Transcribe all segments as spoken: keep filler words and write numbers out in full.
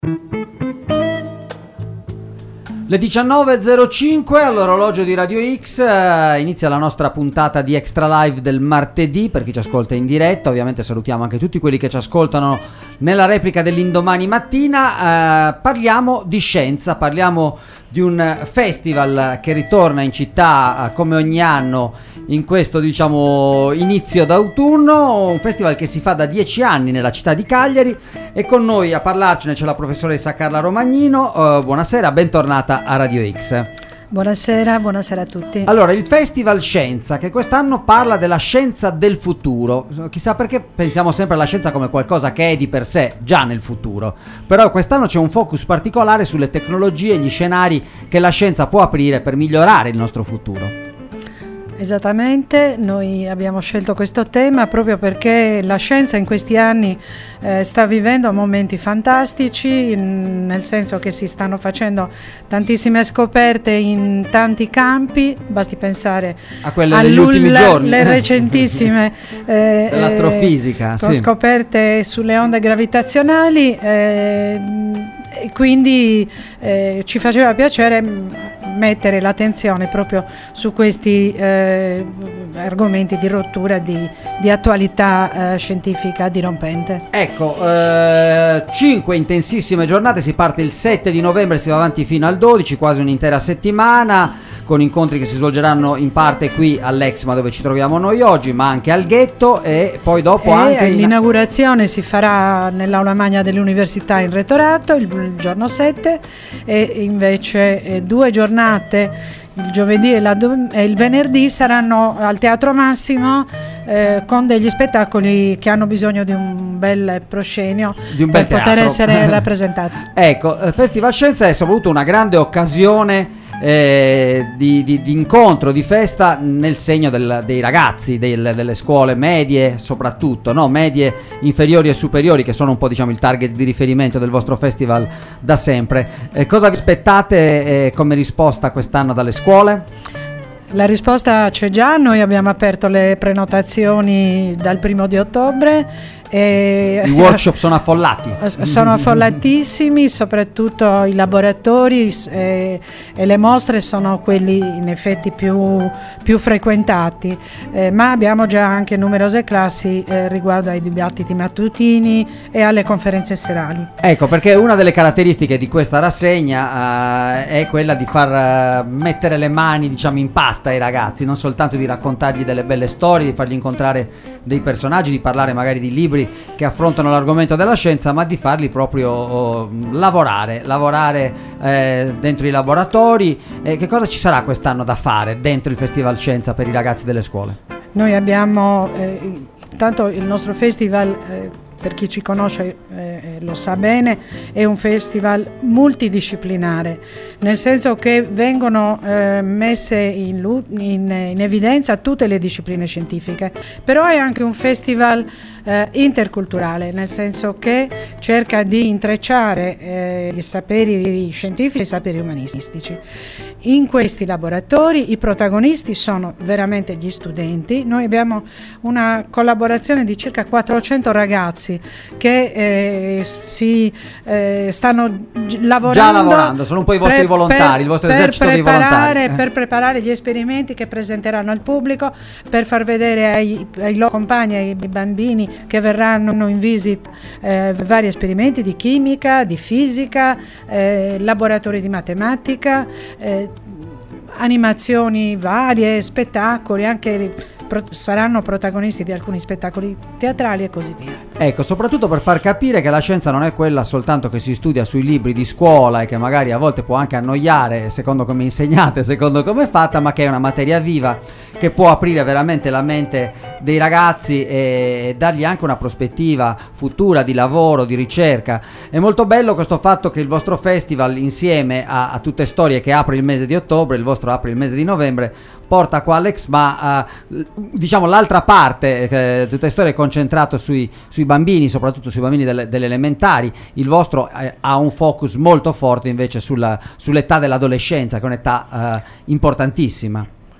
Le diciannove e zero cinque all'orologio di Radio X, eh, inizia la nostra puntata di Extra Live del martedì per chi ci ascolta in diretta. Ovviamente salutiamo anche tutti quelli che ci ascoltano nella replica dell'indomani mattina. Eh, parliamo di scienza, parliamo di un festival che ritorna in città eh, come ogni anno in questo, diciamo, inizio d'autunno, un festival che si fa da dieci anni nella città di Cagliari, e con noi a parlarcene c'è la professoressa Carla Romagnino. Uh, buonasera, bentornata a Radio X. Buonasera, buonasera a tutti. Allora, il Festival Scienza, che quest'anno parla della scienza del futuro. Chissà perché pensiamo sempre alla scienza come qualcosa che è di per sé già nel futuro, però quest'anno c'è un focus particolare sulle tecnologie e gli scenari che la scienza può aprire per migliorare il nostro futuro. Esattamente, noi abbiamo scelto questo tema proprio perché la scienza in questi anni eh, sta vivendo momenti fantastici, in, nel senso che si stanno facendo tantissime scoperte in tanti campi, basti pensare a quelle degli ultimi giorni, le recentissime eh, dell'astrofisica, con sì. scoperte sulle onde gravitazionali, eh, e quindi eh, ci faceva piacere mettere l'attenzione proprio su questi eh, argomenti di rottura, di, di attualità eh, scientifica dirompente. Ecco, eh, cinque intensissime giornate, si parte il sette di novembre, si va avanti fino al dodici, quasi un'intera settimana, con incontri che si svolgeranno in parte qui all'Exma dove ci troviamo noi oggi, ma anche al Ghetto, e poi dopo e anche l'inaugurazione in... si farà nell'aula magna dell'università in Retorato il, il giorno sette, e invece eh, due giornate, il giovedì e, la, e il venerdì, saranno al Teatro Massimo eh, con degli spettacoli che hanno bisogno di un bel proscenio di un per bel poter teatro. essere rappresentati. Ecco, Festival Scienza è soprattutto una grande occasione Eh, di, di, di incontro, di festa nel segno del, dei ragazzi, del, delle scuole medie soprattutto, no? Medie, inferiori e superiori, che sono un po', diciamo, il target di riferimento del vostro festival da sempre. Eh, cosa vi aspettate eh, come risposta quest'anno dalle scuole? La risposta c'è già, noi abbiamo aperto le prenotazioni dal primo di ottobre. E I workshop sono affollati? Sono affollatissimi, soprattutto i laboratori e, e le mostre sono quelli in effetti più, più frequentati, eh, ma abbiamo già anche numerose classi eh, riguardo ai dibattiti mattutini e alle conferenze serali. Ecco, perché una delle caratteristiche di questa rassegna uh, è quella di far uh, mettere le mani, diciamo, in pasta ai ragazzi, non soltanto di raccontargli delle belle storie, di fargli incontrare dei personaggi, di parlare magari di libri che affrontano l'argomento della scienza, ma di farli proprio oh, lavorare, lavorare eh, dentro i laboratori. Eh, che cosa ci sarà quest'anno da fare dentro il Festival Scienza per i ragazzi delle scuole? Noi abbiamo, eh, intanto il nostro festival, eh, per chi ci conosce eh, lo sa bene, è un festival multidisciplinare, nel senso che vengono eh, messe in, in, in evidenza tutte le discipline scientifiche, però è anche un festival eh, interculturale, nel senso che cerca di intrecciare eh, i saperi scientifici e i saperi umanistici. In questi laboratori i protagonisti sono veramente gli studenti. Noi abbiamo una collaborazione di circa quattrocento ragazzi che eh, si eh, stanno g- lavorando, già lavorando, sono un po' i vostri per, volontari, per, il vostro per esercito dei volontari. Per preparare gli esperimenti che presenteranno al pubblico, per far vedere ai, ai loro compagni, ai bambini che verranno in visit, eh, vari esperimenti di chimica, di fisica, eh, laboratori di matematica, eh, animazioni varie, spettacoli, anche pro- saranno protagonisti di alcuni spettacoli teatrali e così via. Ecco, soprattutto per far capire che la scienza non è quella soltanto che si studia sui libri di scuola e che magari a volte può anche annoiare secondo come insegnate, secondo come è fatta, ma che è una materia viva che può aprire veramente la mente dei ragazzi e dargli anche una prospettiva futura di lavoro, di ricerca. È molto bello questo fatto che il vostro festival, insieme a, a tutte storie che apre il mese di ottobre, il vostro apre il mese di novembre, porta qua all'Ex, ma uh, diciamo l'altra parte, eh, tutte storie concentrato sui, sui bambini, soprattutto sui bambini delle, delle elementari. Il vostro eh, ha un focus molto forte invece sulla, sull'età dell'adolescenza, che è un'età uh, importantissima. Sì,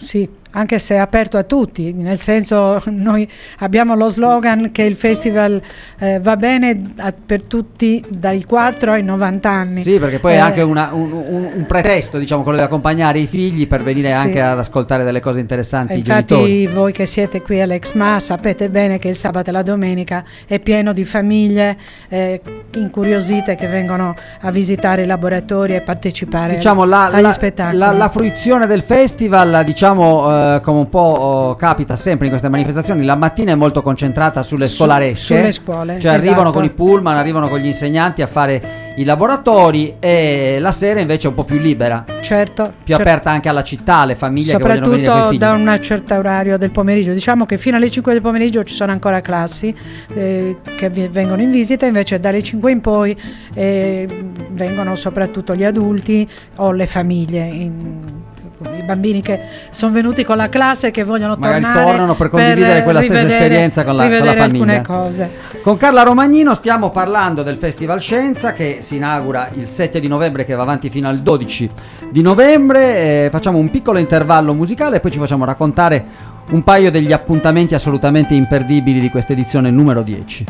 anche se è aperto a tutti, nel senso noi abbiamo lo slogan che il festival eh, va bene a, per tutti dai quattro ai novanta anni. Sì, perché poi eh, è anche una, un, un, un pretesto, diciamo, quello di accompagnare i figli per venire sì. anche ad ascoltare delle cose interessanti. Infatti i genitori. Voi che siete qui all'Exma sapete bene che il sabato e la domenica è pieno di famiglie eh, incuriosite che vengono a visitare i laboratori e partecipare diciamo, la, agli la, spettacoli. La, la fruizione del festival, diciamo, eh, come un po' oh, capita sempre in queste manifestazioni, la mattina è molto concentrata sulle Su, scolaresche, sulle scuole, cioè esatto. arrivano con i pullman, arrivano con gli insegnanti a fare i laboratori, e la sera invece è un po' più libera, certo, più certo. aperta anche alla città, alle famiglie che vogliono venire con i figli. Soprattutto da un certo orario del pomeriggio, diciamo che fino alle cinque del pomeriggio ci sono ancora classi eh, che vi- vengono in visita, invece dalle cinque in poi eh, vengono soprattutto gli adulti o le famiglie, in, i bambini che sono venuti con la classe e che vogliono magari tornare tornano per condividere per quella stessa rivedere, esperienza con la, con la rivedere famiglia. alcune cose. Con Carla Romagnino stiamo parlando del Festival Scienza che si inaugura il sette di novembre, che va avanti fino al dodici di novembre. Eh, facciamo un piccolo intervallo musicale e poi ci facciamo raccontare un paio degli appuntamenti assolutamente imperdibili di questa edizione numero dieci.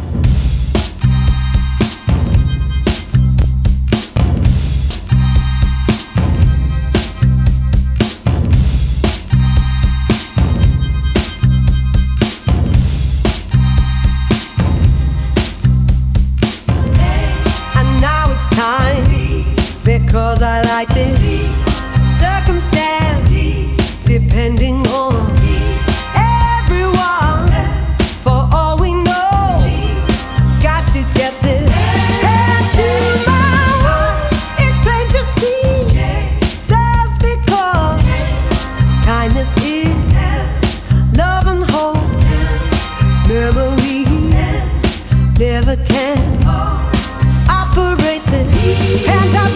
Because I like this circumstance, depending on everyone. For all we know, got to get this into my heart. It's plain to see that's because kindness is love and hope. Memories never can operate this, and I'm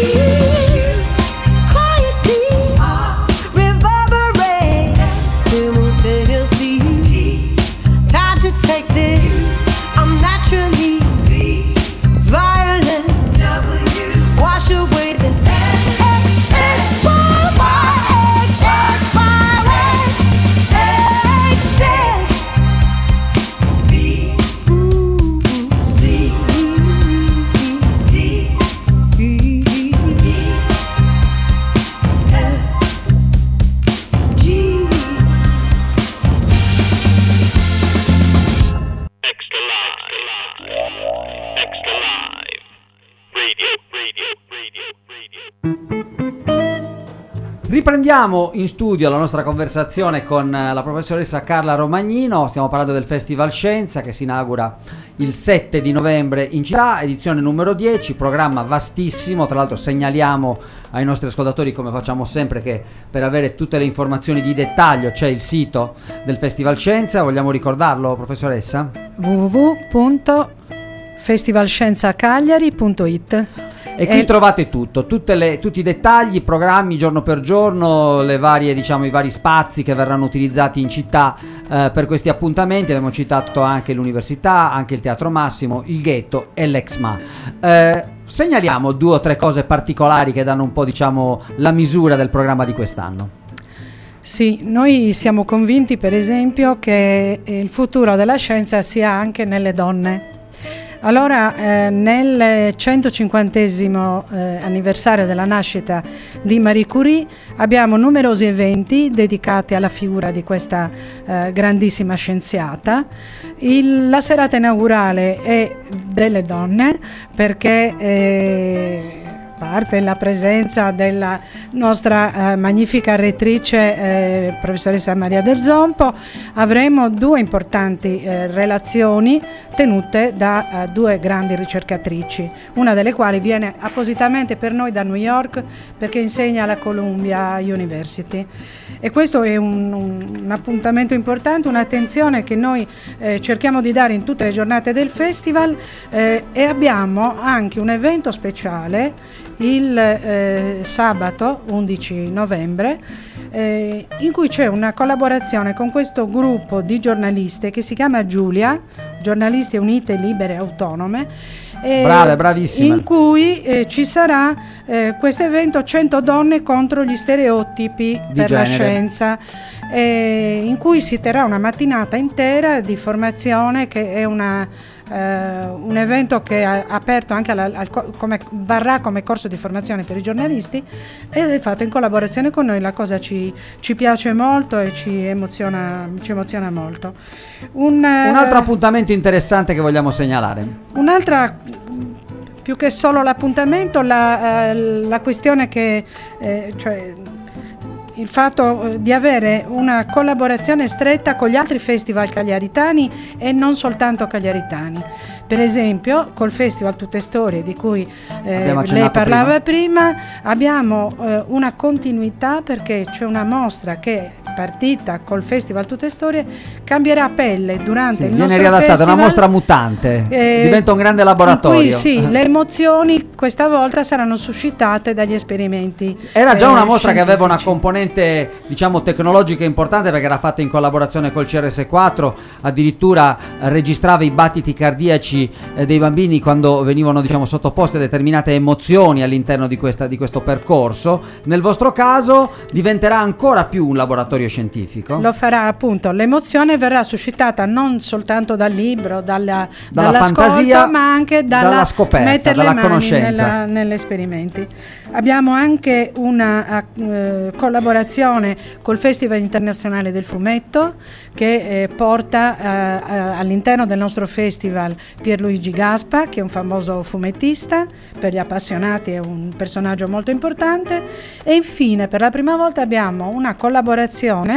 Riprendiamo in studio la nostra conversazione con la professoressa Carla Romagnino. Stiamo parlando del Festival Scienza che si inaugura il sette di novembre in città, edizione numero dieci, programma vastissimo. Tra l'altro segnaliamo ai nostri ascoltatori, come facciamo sempre, che per avere tutte le informazioni di dettaglio c'è il sito del Festival Scienza. Vogliamo ricordarlo, professoressa? w w w punto festivalscienzacagliari punto it. E qui e trovate tutto, tutte le, tutti i dettagli, i programmi giorno per giorno, le varie, diciamo, i vari spazi che verranno utilizzati in città eh, per questi appuntamenti. Abbiamo citato anche l'università, anche il Teatro Massimo, il Ghetto e l'Exma. Eh, segnaliamo due o tre cose particolari che danno un po', diciamo, la misura del programma di quest'anno. Sì, noi siamo convinti per esempio che il futuro della scienza sia anche nelle donne. Allora, eh, nel centocinquantesimo eh, anniversario della nascita di Marie Curie abbiamo numerosi eventi dedicati alla figura di questa eh, grandissima scienziata. Il, la serata inaugurale è delle donne perché eh, parte la presenza della nostra eh, magnifica rettrice eh, professoressa Maria Del Zompo. Avremo due importanti eh, relazioni tenute da eh, due grandi ricercatrici, una delle quali viene appositamente per noi da New York perché insegna alla Columbia University. E questo è un, un, un appuntamento importante, un'attenzione che noi eh, cerchiamo di dare in tutte le giornate del festival, eh, e abbiamo anche un evento speciale il eh, sabato undici novembre eh, in cui c'è una collaborazione con questo gruppo di giornaliste che si chiama Giulia, Giornaliste Unite Libere Autonome, eh, Brave, bravissime. in cui eh, ci sarà eh, questo evento cento donne contro gli stereotipi Di per la genere. scienza, eh, in cui si terrà una mattinata intera di formazione, che è una, eh, un evento che è aperto anche alla, al, co- come, varrà come corso di formazione per i giornalisti, ed è fatto in collaborazione con noi. La cosa ci, ci piace molto e ci emoziona, ci emoziona molto. Un, Un altro eh, appuntamento interessante che vogliamo segnalare. Un'altra, più che solo l'appuntamento, la, eh, la questione che, eh, cioè, il fatto eh, di avere una collaborazione stretta con gli altri festival cagliaritani e non soltanto cagliaritani. Per esempio, col Festival Tutte Storie, di cui eh, Abbiamo lei accennato parlava prima, abbiamo eh, una continuità, perché c'è una mostra che è partita col Festival Tutte Storie, cambierà pelle durante Sì, il viene nostro riadattata, festival. una mostra mutante, Eh, diventa un grande laboratorio. In cui sì, le emozioni questa volta saranno suscitate dagli esperimenti. Era già eh, una mostra che aveva una scientifici. componente, diciamo, tecnologica importante, perché era fatta in collaborazione col C R S quattro, addirittura eh, registrava i battiti cardiaci eh, dei bambini quando venivano, diciamo, sottoposte a determinate emozioni all'interno di, questa, di questo percorso. Nel vostro caso diventerà ancora più un laboratorio scientifico. Lo farà, appunto, l'emozione verrà suscitata non soltanto dal libro, dalla, Dalla dall'ascolto, fantasia, ma anche dalla, dalla scoperta, mettere dalla le mani conoscenza. nella- negli esperimenti. Abbiamo anche una eh, collaborazione col Festival Internazionale del Fumetto, che eh, porta eh, eh, all'interno del nostro festival Pierluigi Gaspa, che è un famoso fumettista, per gli appassionati è un personaggio molto importante. E infine, per la prima volta abbiamo una collaborazione,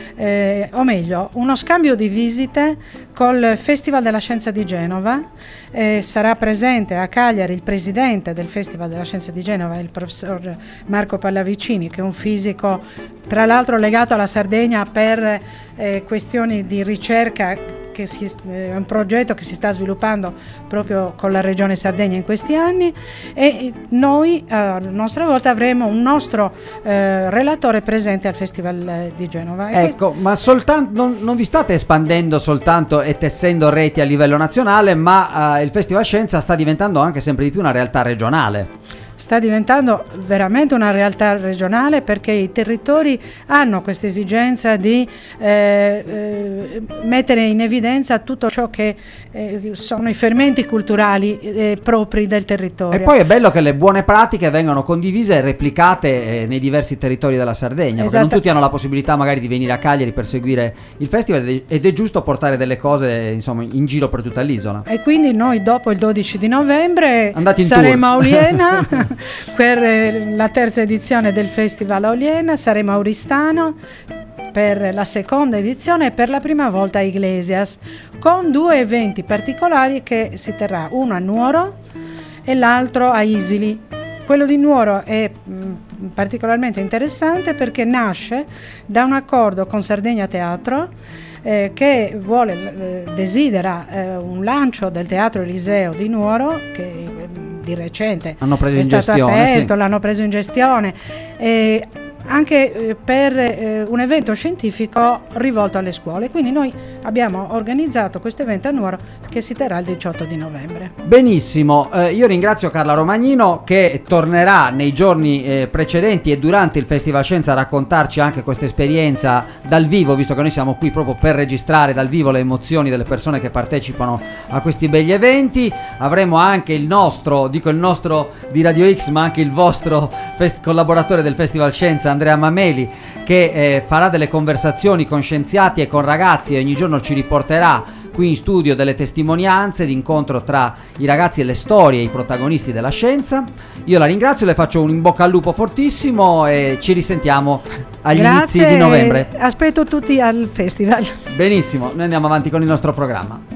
eh, o meglio uno scambio di visite col Festival della Scienza di Genova. Eh, sarà presente a Cagliari il presidente del Festival della Scienza di Genova, il professor Marco Pallavicini, che è un fisico tra l'altro legato alla Sardegna per eh, questioni di ricerca, che si, è un progetto che si sta sviluppando proprio con la regione Sardegna in questi anni. E noi eh, a nostra volta avremo un nostro eh, relatore presente al Festival eh, di Genova. E Ecco, ma soltanto non, non vi state espandendo soltanto e tessendo reti a livello nazionale, ma eh, il Festival Scienza sta diventando anche sempre di più una realtà regionale. sta diventando veramente una realtà regionale, perché i territori hanno questa esigenza di eh, eh, mettere in evidenza tutto ciò che eh, sono i fermenti culturali eh, propri del territorio. E poi è bello che le buone pratiche vengano condivise e replicate eh, nei diversi territori della Sardegna, perché non Esatto. tutti hanno la possibilità magari di venire a Cagliari per seguire il festival, ed è- ed è giusto portare delle cose, insomma, in giro per tutta l'isola. E quindi noi dopo il dodici di novembre Andate in saremo tour. a Oliena per eh, la terza edizione del Festival a Oliena, saremo a Oristano per la seconda edizione e per la prima volta a Iglesias, con due eventi particolari che si terrà, uno a Nuoro e l'altro a Isili. Quello di Nuoro è mh, particolarmente interessante perché nasce da un accordo con Sardegna Teatro, eh, che vuole, eh, desidera eh, un lancio del Teatro Eliseo di Nuoro, che eh, di recente Hanno preso è in stato gestione, aperto, sì. l'hanno preso in gestione, eh, anche eh, per eh, un evento scientifico rivolto alle scuole. Quindi noi abbiamo organizzato questo evento a Nuoro, che si terrà il diciotto di novembre. Benissimo, eh, io ringrazio Carla Romagnino, che tornerà nei giorni eh, precedenti e durante il Festival Scienza a raccontarci anche questa esperienza dal vivo, visto che noi siamo qui proprio per registrare dal vivo le emozioni delle persone che partecipano a questi begli eventi. Avremo anche il nostro, dico il nostro di Radio X, ma anche il vostro fest- collaboratore del Festival Scienza, Andrea Mameli, che eh, farà delle conversazioni con scienziati e con ragazzi e ogni giorno ci riporterà qui in studio delle testimonianze di incontro tra i ragazzi e le storie, i protagonisti della scienza. Io la ringrazio, le faccio un in bocca al lupo fortissimo e ci risentiamo agli Grazie, inizi di novembre. aspetto tutti al festival. Benissimo, noi andiamo avanti con il nostro programma.